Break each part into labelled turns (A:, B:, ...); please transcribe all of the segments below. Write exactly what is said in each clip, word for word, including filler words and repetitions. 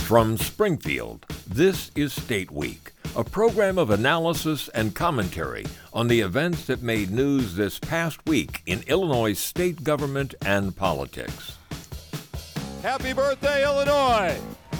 A: From Springfield, this is State Week, a program of analysis and commentary on the events that made news this past week in Illinois state government and politics.
B: Happy birthday, Illinois!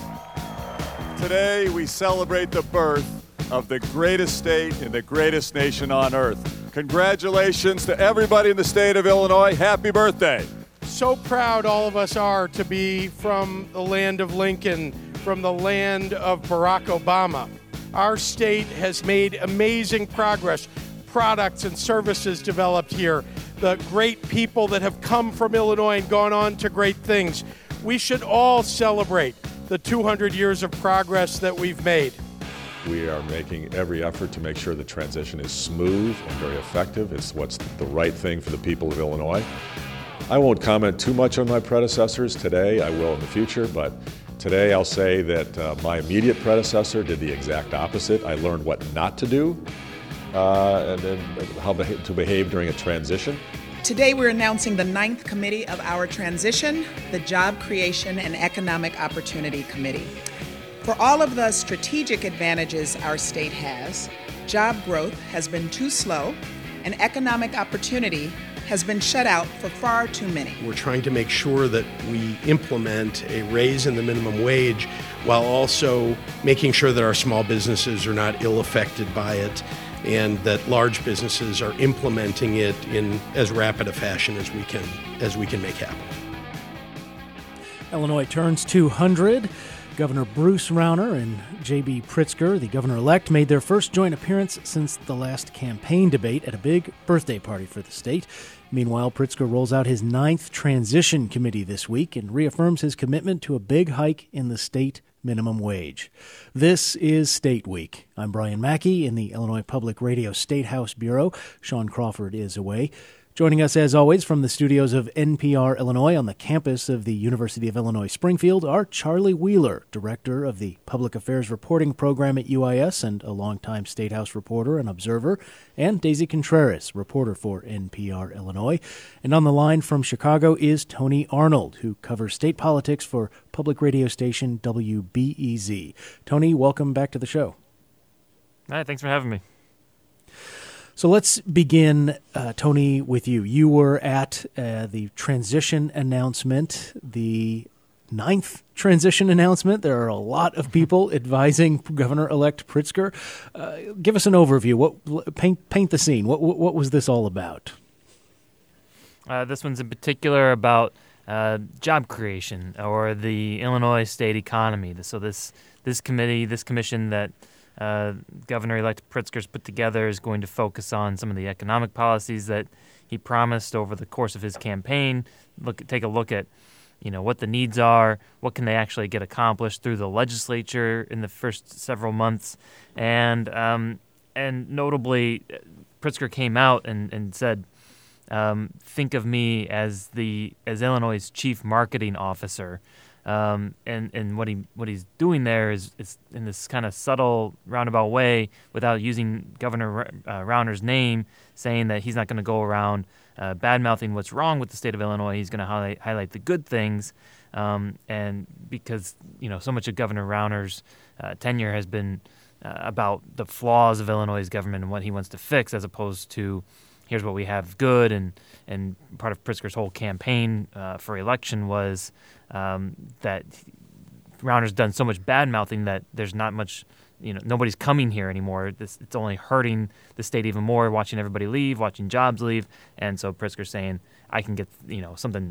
B: Today we celebrate the birth of the greatest state in the greatest nation on earth. Congratulations to everybody in the state of Illinois. Happy birthday.
C: So proud all of us are to be from the land of Lincoln, from the land of Barack Obama. Our state has made amazing progress, products and services developed here, the great people that have come from Illinois and gone on to great things. We should all celebrate the two hundred years of progress that we've made.
D: We are making every effort to make sure the transition is smooth and very effective. It's what's the right thing for the people of Illinois. I won't comment too much on my predecessors today. I will in the future, but today I'll say that uh, my immediate predecessor did the exact opposite. I learned what not to do uh, and then how beha- to behave during a transition.
E: Today we're announcing the ninth committee of our transition, the Job Creation and Economic Opportunity Committee. For all of the strategic advantages our state has, job growth has been too slow and economic opportunity has been shut out for far too many.
C: We're trying to make sure that we implement a raise in the minimum wage while also making sure that our small businesses are not ill affected by it and that large businesses are implementing it in as rapid a fashion as we can as we can make happen.
F: Illinois turns two hundred. Governor Bruce Rauner and J B Pritzker, the governor-elect, made their first joint appearance since the last campaign debate at a big birthday party for the state. Meanwhile, Pritzker rolls out his ninth transition committee this week and reaffirms his commitment to a big hike in the state minimum wage. This is State Week. I'm Brian Mackey in the Illinois Public Radio State House Bureau. Sean Crawford is away. Joining us, as always, from the studios of N P R Illinois on the campus of the University of Illinois Springfield are Charlie Wheeler, director of the Public Affairs Reporting Program at U I S and a longtime State House reporter and observer, and Daisy Contreras, reporter for N P R Illinois. And on the line from Chicago is Tony Arnold, who covers state politics for public radio station W B E Z. Tony, welcome back to the show.
G: Hi, thanks for having me.
F: So let's begin, uh, Tony, with you. You were at uh, the transition announcement, the ninth transition announcement. There are a lot of people advising Governor-elect Pritzker. Uh, give us an overview. What paint paint the scene. What what, what was this all about?
G: Uh, this one's in particular about uh, job creation or the Illinois state economy. So this this committee, this commission that Uh, Governor-elect Pritzker's put together is going to focus on some of the economic policies that he promised over the course of his campaign. Look, take a look at, you know, what the needs are, what can they actually get accomplished through the legislature in the first several months, and um, and notably, Pritzker came out and and said, um, "Think of me as the as Illinois' chief marketing officer." Um, and, and what he what he's doing there is, is in this kind of subtle, roundabout way, without using Governor uh, Rauner's name, saying that he's not going to go around uh, bad-mouthing what's wrong with the state of Illinois. He's going to highlight, highlight the good things, um, and because you know so much of Governor Rauner's uh, tenure has been uh, about the flaws of Illinois' government and what he wants to fix, as opposed to here's what we have good, and and part of Pritzker's whole campaign uh, for election was um, that Rauner's done so much bad-mouthing that there's not much, you know, nobody's coming here anymore. This, it's only hurting the state even more, watching everybody leave, watching jobs leave, and so Pritzker's saying, I can get, you know, something,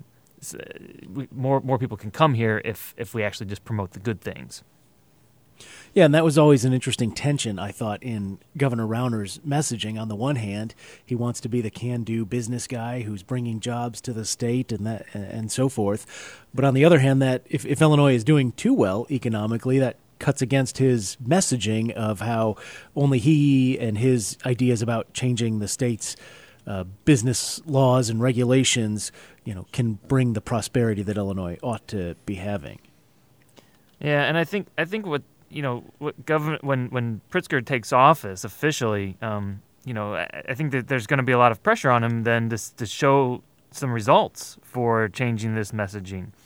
G: more more people can come here if if we actually just promote the good things.
F: Yeah, and that was always an interesting tension, I thought, in Governor Rauner's messaging. On the one hand, he wants to be the can-do business guy who's bringing jobs to the state and that and so forth. But on the other hand, that if, if Illinois is doing too well economically, that cuts against his messaging of how only he and his ideas about changing the state's uh, business laws and regulations, you know, can bring the prosperity that Illinois ought to be having.
G: Yeah, and I think I think what you know what government when when Pritzker takes office officially, um, you know, I, I think that there's going to be a lot of pressure on him then to to show some results for changing this messaging.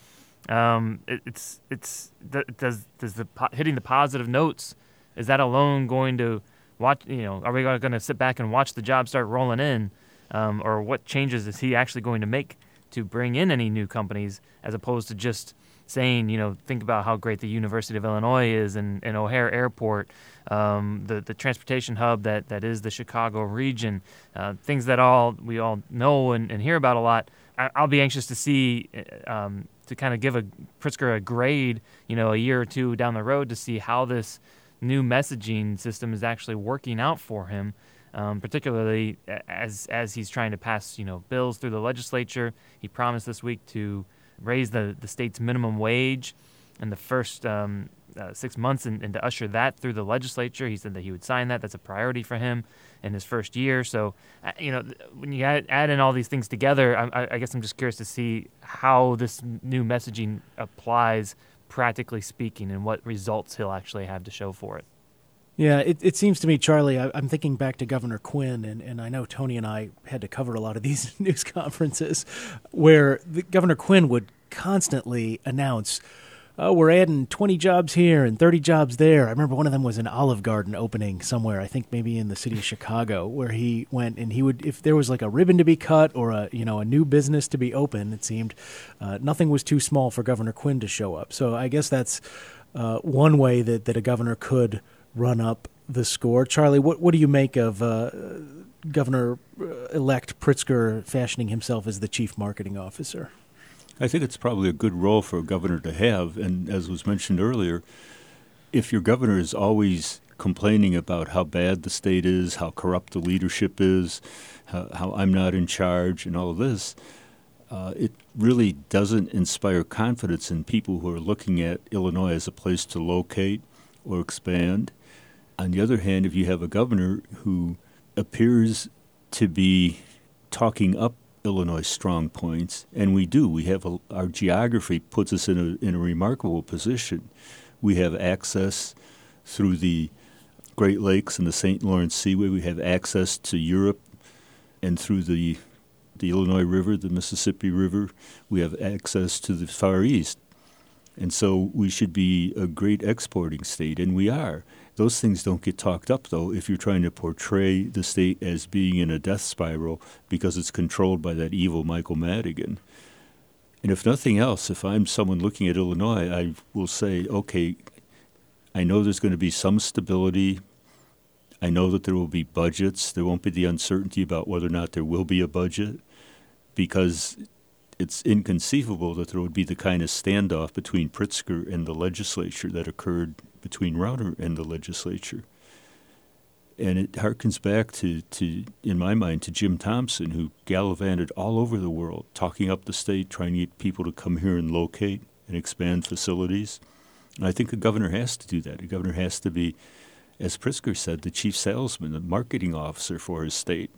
G: Um, it, it's it's does does the hitting the positive notes, is that alone going to watch? You know, are we going to sit back and watch the jobs start rolling in, um, or what changes is he actually going to make to bring in any new companies, as opposed to just saying, you know, think about how great the University of Illinois is and, and O'Hare Airport, um, the the transportation hub that, that is the Chicago region, uh, things that all we all know and, and hear about a lot. I, I'll be anxious to see, um, to kind of give a Pritzker a grade, you know, a year or two down the road to see how this new messaging system is actually working out for him, um, particularly as as he's trying to pass, you know, bills through the legislature. He promised this week to raise the, the state's minimum wage in the first um, uh, six months and, and to usher that through the legislature. He said that he would sign that. That's a priority for him in his first year. So, uh, you know, when you add, add in all these things together, I, I guess I'm just curious to see how this new messaging applies, practically speaking, and what results he'll actually have to show for it.
F: Yeah, it, it seems to me, Charlie, I, I'm thinking back to Governor Quinn, and, and I know Tony and I had to cover a lot of these news conferences where the, Governor Quinn would constantly announce, oh, we're adding twenty jobs here and thirty jobs there. I remember one of them was an Olive Garden opening somewhere, I think maybe in the city of Chicago, where he went and he would, if there was like a ribbon to be cut or a, you know, a new business to be open, it seemed, uh, nothing was too small for Governor Quinn to show up. So I guess that's uh, one way that, that a governor could run up the score. Charlie, what what do you make of uh, Governor-elect Pritzker fashioning himself as the chief marketing officer?
H: I think it's probably a good role for a governor to have, and as was mentioned earlier, if your governor is always complaining about how bad the state is, how corrupt the leadership is, how, how I'm not in charge, and all of this, uh, it really doesn't inspire confidence in people who are looking at Illinois as a place to locate or expand. On the other hand, if you have a governor who appears to be talking up Illinois' strong points, and we do, we have a, our geography puts us in a in a remarkable position. We have access through the Great Lakes and the Saint Lawrence Seaway. We have access to Europe, and through the the Illinois River, the Mississippi River, we have access to the Far East. And so we should be a great exporting state, and we are. Those things don't get talked up, though, if you're trying to portray the state as being in a death spiral because it's controlled by that evil Michael Madigan. And if nothing else, if I'm someone looking at Illinois, I will say, okay, I know there's going to be some stability. I know that there will be budgets. There won't be the uncertainty about whether or not there will be a budget, because it's inconceivable that there would be the kind of standoff between Pritzker and the legislature that occurred between Rauner and the legislature. And it harkens back to, to, in my mind, to Jim Thompson, who gallivanted all over the world, talking up the state, trying to get people to come here and locate and expand facilities. And I think a governor has to do that. A governor has to be, as Pritzker said, the chief salesman, the marketing officer for his state.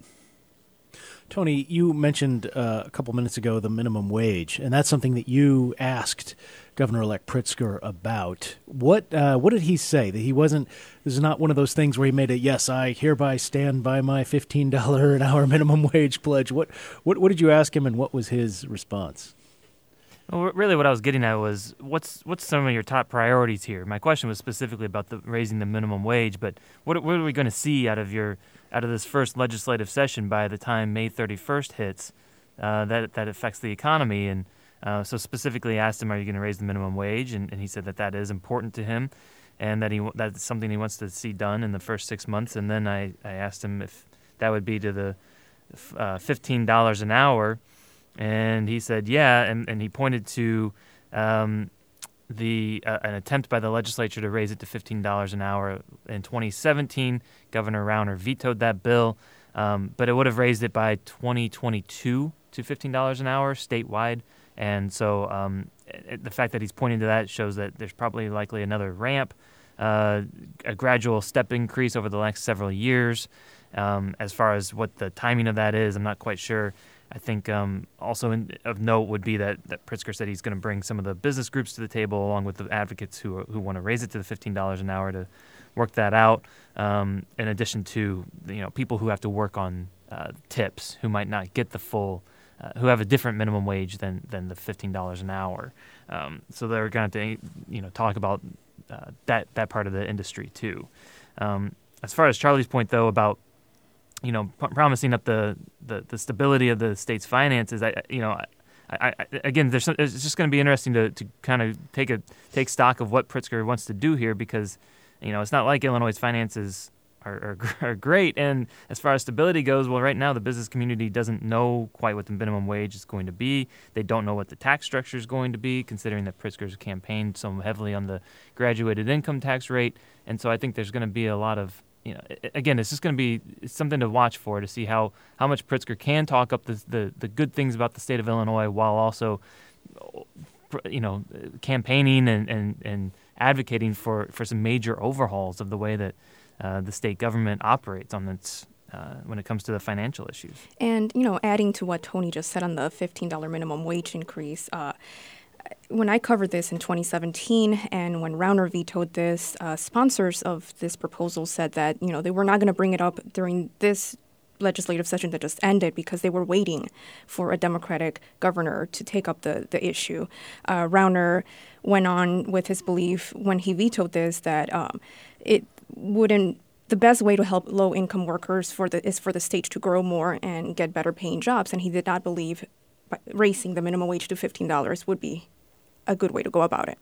F: Tony, you mentioned uh, a couple minutes ago the minimum wage, and that's something that you asked Governor-elect Pritzker about. What uh, what did he say? That he wasn't, this is not one of those things where he made a, yes, I hereby stand by my fifteen dollars an hour minimum wage pledge. What, what, what did you ask him, and what was his response?
G: Well, really what I was getting at was, what's what's some of your top priorities here? My question was specifically about the raising the minimum wage, but what, what are we going to see out of your out of this first legislative session by the time May thirty-first hits uh, that that affects the economy? And uh, so specifically asked him, are you going to raise the minimum wage? And, and he said that that is important to him, and that he that's something he wants to see done in the first six months. And then I, I asked him if that would be to the uh, fifteen dollars an hour. And he said, yeah, and, and he pointed to um, the uh, an attempt by the legislature to raise it to fifteen dollars an hour in twenty seventeen. Governor Rauner vetoed that bill, um, but it would have raised it by twenty twenty-two to fifteen dollars an hour statewide. And so um, it, the fact that he's pointing to that shows that there's probably likely another ramp, uh, a gradual step increase over the next several years. Um, as far as what the timing of that is, I'm not quite sure. I think um, also in, of note would be that, that Pritzker said he's going to bring some of the business groups to the table, along with the advocates who who want to raise it to the fifteen dollars an hour to work that out. Um, in addition to you know people who have to work on uh, tips, who might not get the full uh, who have a different minimum wage than than the fifteen dollars an hour. Um, so they're going to you know talk about uh, that that part of the industry too. Um, as far as Charlie's point though about you know p- promising up the, the the stability of the state's finances, I you know. I, I, again, there's some, it's just going to be interesting to, to kind of take a take stock of what Pritzker wants to do here, because you know it's not like Illinois' finances are, are, are great. And as far as stability goes, well, right now the business community doesn't know quite what the minimum wage is going to be. They don't know what the tax structure is going to be, considering that Pritzker's campaigned so heavily on the graduated income tax rate. And so I think there's going to be a lot of You know, again, it's just going to be something to watch for to see how, how much Pritzker can talk up the, the the good things about the state of Illinois while also, you know, campaigning and, and, and advocating for, for some major overhauls of the way that uh, the state government operates on its uh, when it comes to the financial issues.
I: And you know, adding to what Tony just said on the fifteen dollars minimum wage increase. Uh, When I covered this in twenty seventeen, and when Rauner vetoed this, uh, sponsors of this proposal said that you know they were not going to bring it up during this legislative session that just ended because they were waiting for a Democratic governor to take up the the issue. Uh, Rauner went on with his belief when he vetoed this that um, it wouldn't. The best way to help low-income workers for the is for the state to grow more and get better paying jobs, and he did not believe raising the minimum wage to fifteen dollars would be a good way to go about it.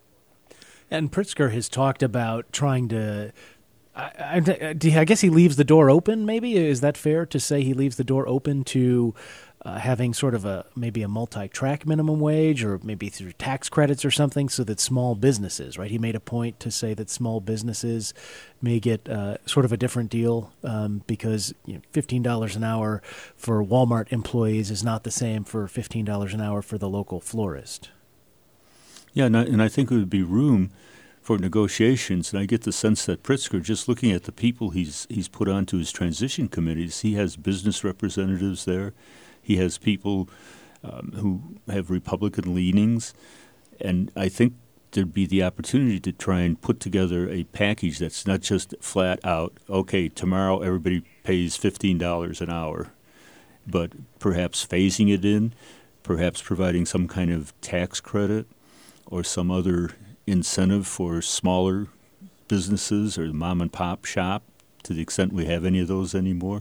F: And Pritzker has talked about trying to, I, I, I guess he leaves the door open, maybe? Is that fair to say he leaves the door open to uh, having sort of a maybe a multi-track minimum wage, or maybe through tax credits or something, so that small businesses, right? He made a point to say that small businesses may get uh, sort of a different deal um, because you know, fifteen dollars an hour for Walmart employees is not the same for fifteen dollars an hour for the local florist.
H: Yeah, and I, and I think there would be room for negotiations. And I get the sense that Pritzker, just looking at the people he's he's put onto his transition committees, he has business representatives there. He has people um, who have Republican leanings. And I think there'd be the opportunity to try and put together a package that's not just flat out, okay, tomorrow everybody pays fifteen dollars an hour, but perhaps phasing it in, perhaps providing some kind of tax credit or some other incentive for smaller businesses or the mom and pop shop, to the extent we have any of those anymore,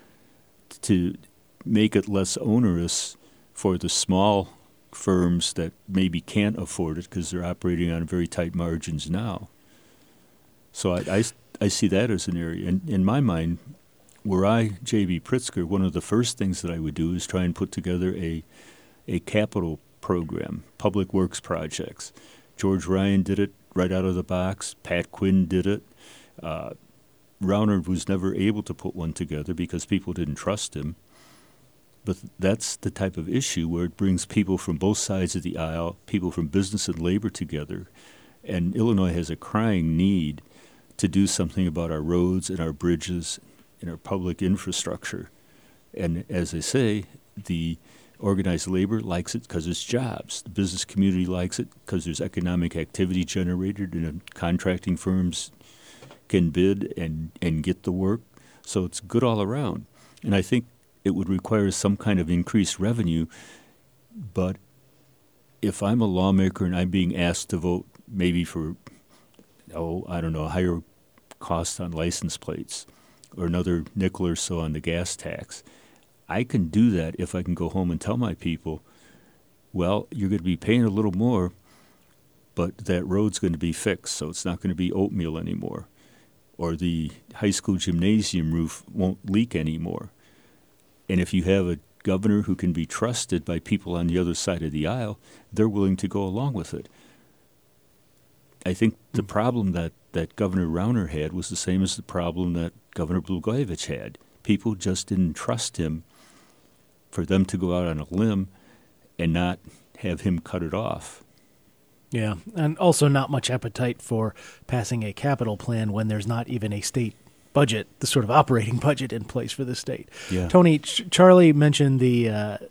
H: to make it less onerous for the small firms that maybe can't afford it because they're operating on very tight margins now. So I, I, I see that as an area. And in my mind, were I J B Pritzker, one of the first things that I would do is try and put together a a capital program, public works projects. George Ryan did it right out of the box. Pat Quinn did it. Uh, Rauner was never able to put one together because people didn't trust him. But that's the type of issue where it brings people from both sides of the aisle, people from business and labor together. And Illinois has a crying need to do something about our roads and our bridges and our public infrastructure. And as I say, the organized labor likes it because it's jobs. The business community likes it because there's economic activity generated, and contracting firms can bid and, and get the work. So it's good all around. And I think it would require some kind of increased revenue. But if I'm a lawmaker and I'm being asked to vote maybe for, oh, I don't know, higher cost on license plates or another nickel or so on the gas tax, I can do that if I can go home and tell my people, well, you're going to be paying a little more, but that road's going to be fixed, so it's not going to be oatmeal anymore. Or the high school gymnasium roof won't leak anymore. And if you have a governor who can be trusted by people on the other side of the aisle, they're willing to go along with it. I think the problem that, that Governor Rauner had was the same as the problem that Governor Blagojevich had. People just didn't trust him for them to go out on a limb and not have him cut it off.
F: Yeah, and also not much appetite for passing a capital plan when there's not even a state budget, the sort of operating budget in place for the state.
H: Yeah.
F: Tony, Ch- Charlie mentioned the uh,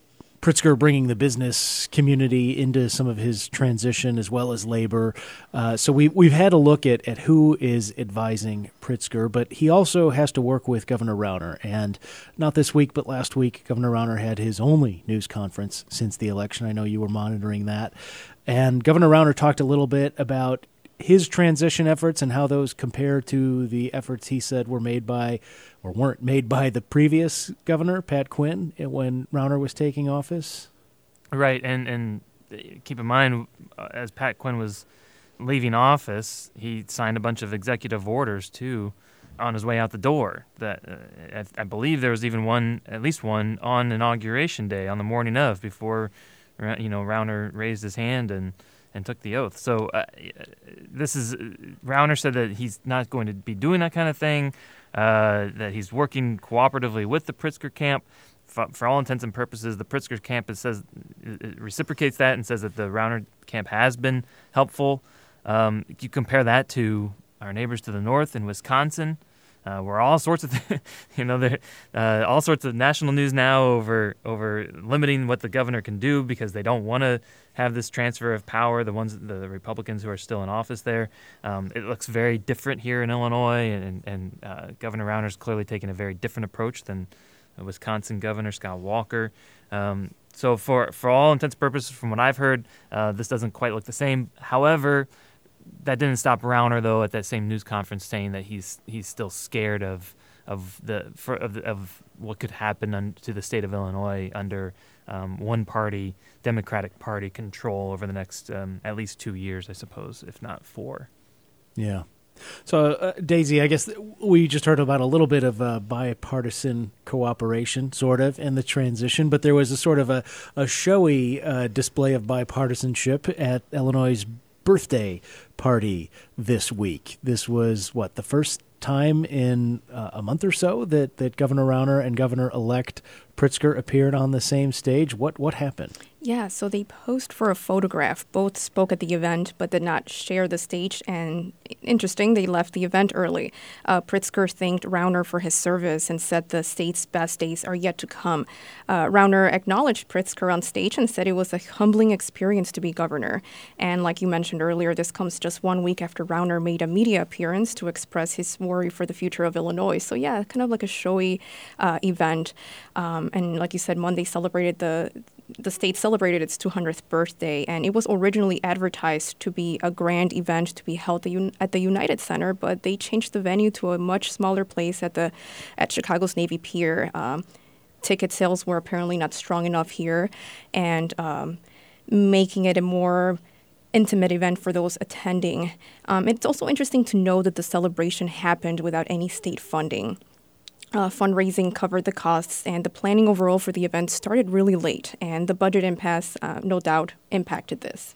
F: Pritzker bringing the business community into some of his transition as well as labor. Uh, so we, we've had a look at, at who is advising Pritzker, but he also has to work with Governor Rauner. And not this week, but last week, Governor Rauner had his only news conference since the election. I know you were monitoring that. And Governor Rauner talked a little bit about his transition efforts and how those compare to the efforts he said were made by or weren't made by the previous governor, Pat Quinn, when Rauner was taking office.
G: Right, and, and keep in mind, uh, as Pat Quinn was leaving office, he signed a bunch of executive orders, too, on his way out the door. That uh, I, I believe there was even one, at least one, on Inauguration Day, on the morning of, before you know Rauner raised his hand and and took the oath. So uh, this is, Rauner said that he's not going to be doing that kind of thing, uh, that he's working cooperatively with the Pritzker camp. For, for all intents and purposes, the Pritzker camp it says it reciprocates that and says that the Rauner camp has been helpful. Um, you compare that to our neighbors to the north in Wisconsin, uh, where all sorts of, th- you know, there uh, all sorts of national news now over over limiting what the governor can do because they don't want to have this transfer of power. The ones, the Republicans who are still in office there, um, it looks very different here in Illinois, and and uh, Governor Rauner's clearly taking a very different approach than Wisconsin Governor Scott Walker. Um, so for for all intents and purposes, from what I've heard, uh, this doesn't quite look the same. However, that didn't stop Rauner, though, at that same news conference saying that he's he's still scared of of the for, of, of what could happen un, to the state of Illinois under um, one party Democratic Party control over the next um, at least two years, I suppose, if not four.
F: Yeah. So, uh, Daisy, I guess we just heard about a little bit of uh, bipartisan cooperation, sort of, in the transition, but there was a sort of a, a showy uh, display of bipartisanship at Illinois' birthday party this week. This was, what, the first time in uh, a month or so that, that Governor Rauner and Governor-elect Pritzker appeared on the same stage. What what happened?
I: Yeah, so they posed for a photograph. Both spoke at the event but did not share the stage. And interesting, they left the event early. Uh, Pritzker thanked Rauner for his service and said the state's best days are yet to come. Uh, Rauner acknowledged Pritzker on stage and said it was a humbling experience to be governor. And like you mentioned earlier, this comes just one week after Rauner made a media appearance to express his worry for the future of Illinois. So yeah, kind of like a showy uh, event. Um, and like you said, Monday celebrated the the state celebrated its two hundredth birthday, and it was originally advertised to be a grand event to be held at the United Center, but they changed the venue to a much smaller place at the at Chicago's Navy Pier. Um, ticket sales were apparently not strong enough here, and um, making it a more intimate event for those attending. Um, it's also interesting to know that the celebration happened without any state funding. Uh, fundraising covered the costs, and the planning overall for the event started really late, and the budget impasse, uh, no doubt, impacted this.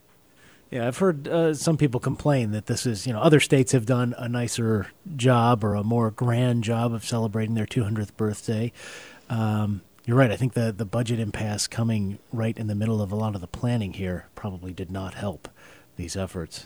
F: Yeah, I've heard uh, some people complain that this is, you know, other states have done a nicer job or a more grand job of celebrating their two hundredth birthday. Um, you're right. I think the, the budget impasse coming right in the middle of a lot of the planning here probably did not help these efforts.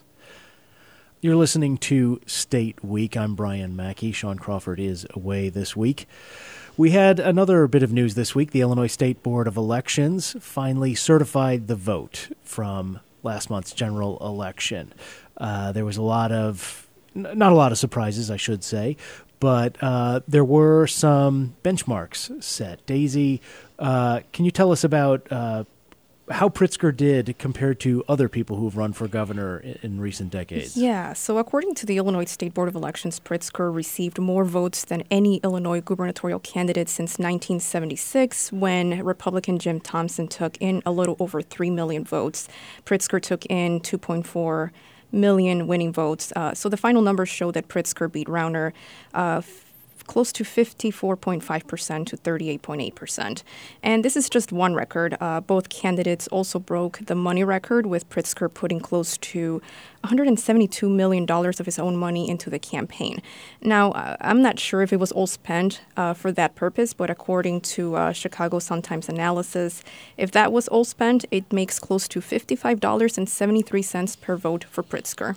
F: You're listening to State Week. I'm Brian Mackey. Sean Crawford is away this week. We had another bit of news this week. The Illinois State Board of Elections finally certified the vote from last month's general election. Uh, there was a lot of, not a lot of surprises, I should say, but uh, there were some benchmarks set. Daisy, uh, can you tell us about uh, how Pritzker did compared to other people who've run for governor in, in recent decades?
I: Yeah, so according to the Illinois State Board of Elections, Pritzker received more votes than any Illinois gubernatorial candidate since nineteen seventy-six, when Republican Jim Thompson took in a little over three million votes. Pritzker took in two point four million winning votes. Uh, so the final numbers show that Pritzker beat Rauner uh, close to fifty-four point five percent to thirty-eight point eight percent. And this is just one record. Uh, both candidates also broke the money record, with Pritzker putting close to one hundred seventy-two million dollars of his own money into the campaign. Now, uh, I'm not sure if it was all spent uh, for that purpose, but according to uh, Chicago Sun-Times analysis, if that was all spent, it makes close to fifty-five dollars and seventy-three cents per vote for Pritzker.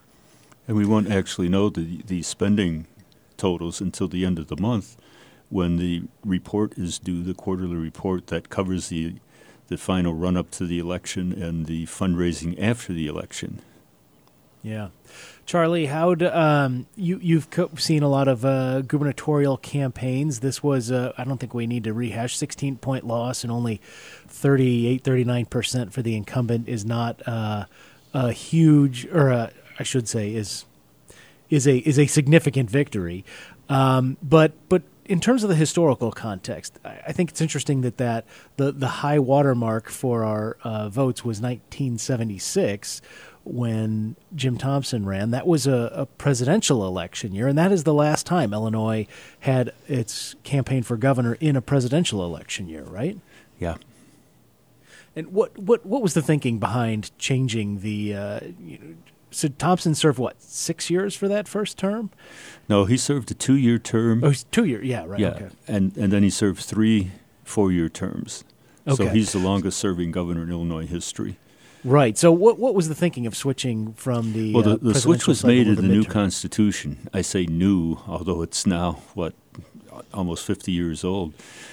H: And we won't actually know the, the spending totals until the end of the month, when the report is due, the quarterly report that covers the the final run-up to the election and the fundraising after the election.
F: Yeah. Charlie, how do, um, you, you've co- seen a lot of uh, gubernatorial campaigns. This was, uh, I don't think we need to rehash, sixteen-point loss, and only thirty-eight, thirty-nine percent for the incumbent is not uh, a huge, or a, I should say, is is a is a significant victory. Um, but but in terms of the historical context, I, I think it's interesting that, that the, the high watermark for our uh, votes was nineteen seventy-six, when Jim Thompson ran. That was a, a presidential election year, and that is the last time Illinois had its campaign for governor in a presidential election year, right?
H: Yeah.
F: And what what, what was the thinking behind changing the uh, you know, so Thompson served, what, six years for that first term?
H: No, he served a two-year term.
F: Oh, two year, yeah, right.
H: Yeah,
F: Okay.
H: and, and then he served three four-year terms.
F: Okay.
H: So he's the longest-serving governor in Illinois history.
F: Right. So what what was the thinking of switching from the
H: Well, the,
F: uh,
H: the switch
F: presidential
H: was made
F: cycle
H: in
F: to
H: the new
F: midterm?
H: Constitution. I say new, although it's now, what, almost fifty years old.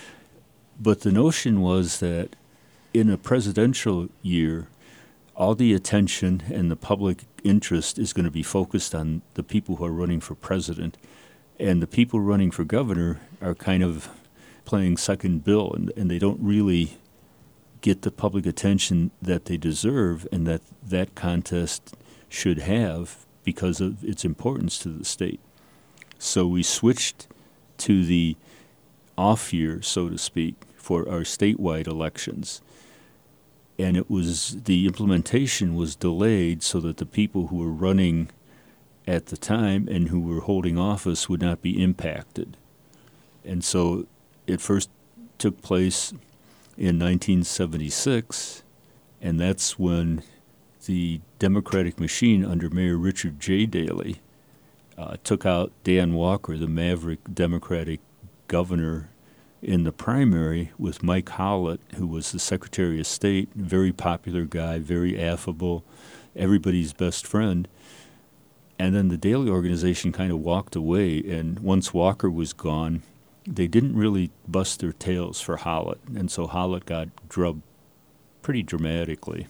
H: But the notion was that in a presidential year, all the attention and the public interest is going to be focused on the people who are running for president. And the people running for governor are kind of playing second bill, and, and they don't really get the public attention that they deserve and that that contest should have because of its importance to the state. So we switched to the off year, so to speak, for our statewide elections. And it was, the implementation was delayed so that the people who were running at the time and who were holding office would not be impacted. And so it first took place in nineteen seventy-six, and that's when the Democratic machine under Mayor Richard J. Daley uh, took out Dan Walker, the maverick Democratic governor, in the primary with Mike Howlett, who was the Secretary of State, very popular guy, very affable, everybody's best friend. And then the Daley organization kind of walked away, and once Walker was gone, they didn't really bust their tails for Howlett, and so Howlett got drubbed pretty dramatically.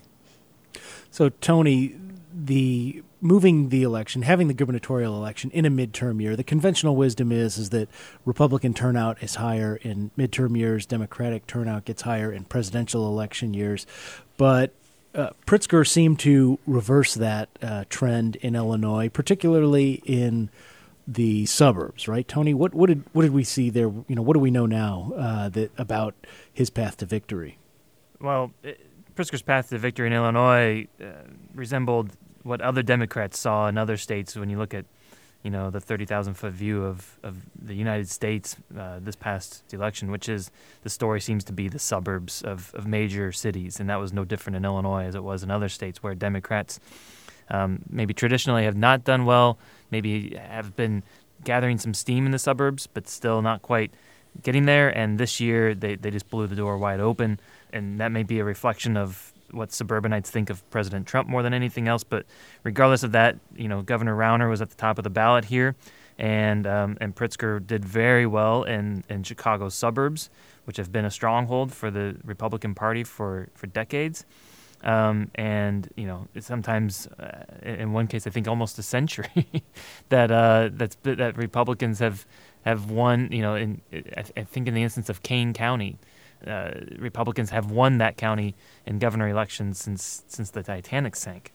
F: So, Tony, the moving the election, having the gubernatorial election in a midterm year, the conventional wisdom is is that Republican turnout is higher in midterm years, Democratic turnout gets higher in presidential election years. But uh, Pritzker seemed to reverse that uh, trend in Illinois, particularly in the suburbs, right, Tony? What what did what did we see there? You know, what do we know now uh, that about his path to victory?
G: Well, it, Pritzker's path to victory in Illinois uh, resembled what other Democrats saw in other states. When you look at, you know, the thirty thousand foot view of, of the United States uh, this past election, which is the story seems to be the suburbs of, of major cities, and that was no different in Illinois as it was in other states where Democrats um, maybe traditionally have not done well, maybe have been gathering some steam in the suburbs, but still not quite getting there. And this year they, they just blew the door wide open. And that may be a reflection of what suburbanites think of President Trump more than anything else. But regardless of that, you know, Governor Rauner was at the top of the ballot here, and um, and Pritzker did very well in, in Chicago's suburbs, which have been a stronghold for the Republican Party for, for decades. Um, and, you know, sometimes, uh, in one case, I think almost a century, that uh, that's, that Republicans have, have won, you know, in I, I think in the instance of Kane County, Uh, Republicans have won that county in governor elections since since the Titanic sank,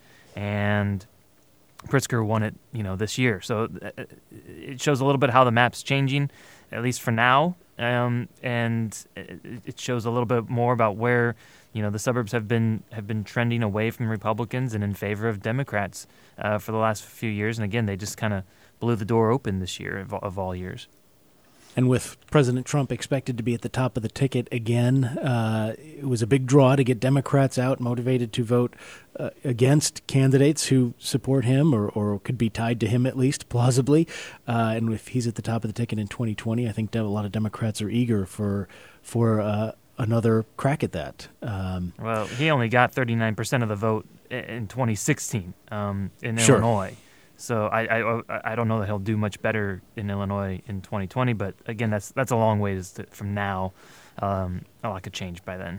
G: and Pritzker won it, you know, this year. So uh, it shows a little bit how the map's changing, at least for now, um, and it shows a little bit more about where, you know, the suburbs have been have been trending away from Republicans and in favor of Democrats uh, for the last few years. And again, they just kind of blew the door open this year of, of all years.
F: And with President Trump expected to be at the top of the ticket again, uh, it was a big draw to get Democrats out motivated to vote uh, against candidates who support him or, or could be tied to him at least, plausibly. Uh, and if he's at the top of the ticket in twenty twenty, I think a lot of Democrats are eager for for uh, another crack at that. Um,
G: well, he only got thirty-nine percent of the vote in twenty sixteen um, in
F: sure.
G: Illinois. So I, I I don't know that he'll do much better in Illinois in twenty twenty, but again, that's that's a long way to, from now. Um, a lot could change by then.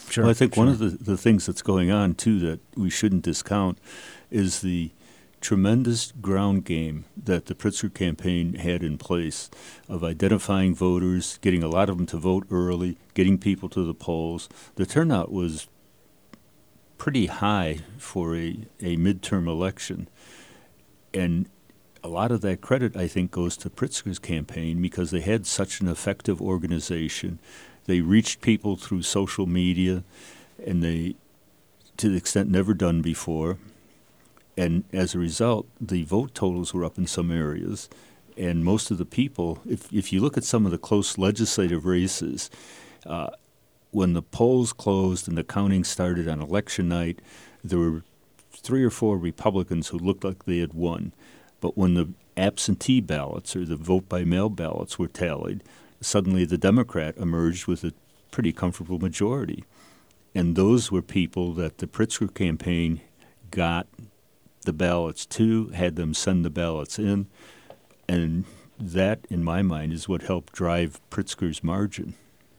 F: Sure.
H: Well, I think
F: sure.
H: one of the, the things that's going on, too, that we shouldn't discount is the tremendous ground game that the Pritzker campaign had in place of identifying voters, getting a lot of them to vote early, getting people to the polls. The turnout was pretty high for a, a midterm election. And a lot of that credit, I think, goes to Pritzker's campaign because they had such an effective organization. They reached people through social media, and they, to the extent never done before. And as a result, the vote totals were up in some areas. And most of the people, if if you look at some of the close legislative races, uh, when the polls closed and the counting started on election night, there were three or four Republicans who looked like they had won. But when the absentee ballots or the vote-by-mail ballots were tallied, suddenly the Democrat emerged with a pretty comfortable majority. And those were people that the Pritzker campaign got the ballots to, had them send the ballots in, and that, in my mind, is what helped drive Pritzker's margin.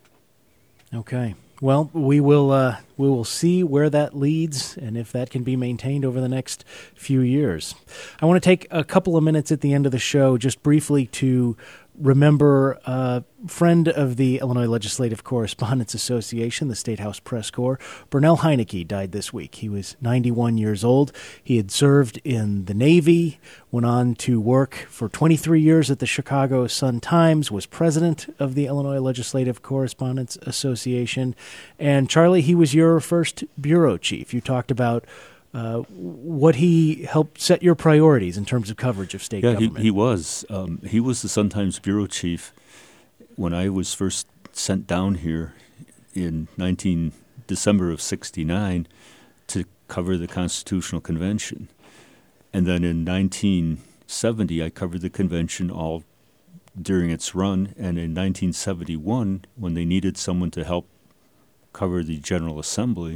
F: Okay. Well, we will uh, we will see where that leads and if that can be maintained over the next few years. I want to take a couple of minutes at the end of the show just briefly to remember a friend of the Illinois Legislative Correspondents Association, the State House Press Corps. Bernell Heinecke died this week. He was ninety-one years old. He had served in the Navy, went on to work for twenty-three years at the Chicago Sun-Times, was president of the Illinois Legislative Correspondents Association. And Charlie, he was your first bureau chief. You talked about Uh, what he helped set your priorities in terms of coverage of state
H: yeah,
F: government.
H: Yeah, he, he was. Um, he was the Sun-Times bureau chief when I was first sent down here in nineteen December of sixty-nine to cover the Constitutional Convention. And then in nineteen seventy, I covered the convention all during its run. And in nineteen seventy-one, when they needed someone to help cover the General Assembly,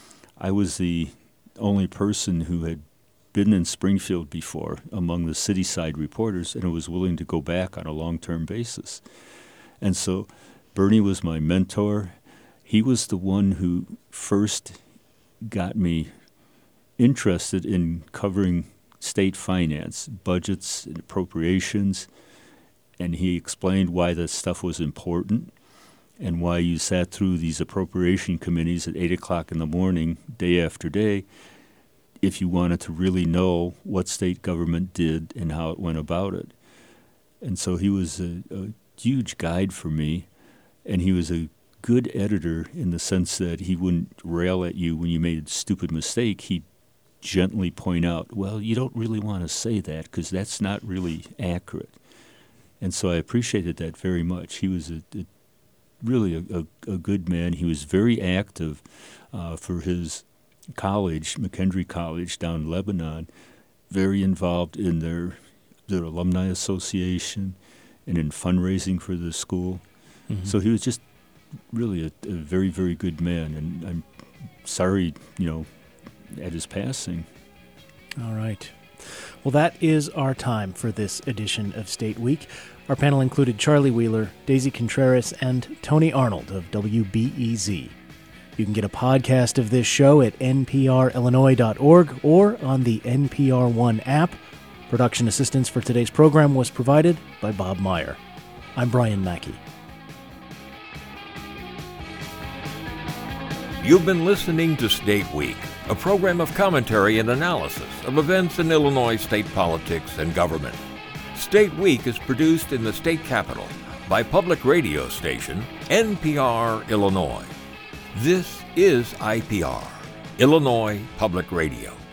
H: I was the only person who had been in Springfield before among the city-side reporters and was willing to go back on a long-term basis. And so Bernie was my mentor. He was the one who first got me interested in covering state finance, budgets, and appropriations, and he explained why that stuff was important and why you sat through these appropriation committees at eight o'clock in the morning, day after day, if you wanted to really know what state government did and how it went about it. And so he was a, a huge guide for me, and he was a good editor in the sense that he wouldn't rail at you when you made a stupid mistake. He'd gently point out, well, you don't really want to say that because that's not really accurate. And so I appreciated that very much. He was a, a really a, a, a good man. He was very active uh, for his college, McKendree College down in Lebanon, very involved in their their alumni association and in fundraising for the school. Mm-hmm. So he was just really a, a very, very good man, and I'm sorry, you know, at his passing.
F: All right. Well, that is our time for this edition of State Week. Our panel included Charlie Wheeler, Daisy Contreras, and Tony Arnold of W B E Z. You can get a podcast of this show at N P R Illinois dot org or on the N P R One app. Production assistance for today's program was provided by Bob Meyer. I'm Brian Mackey.
A: You've been listening to State Week, a program of commentary and analysis of events in Illinois state politics and government. State Week is produced in the state capital by public radio station N P R Illinois. This is I P R, Illinois Public Radio.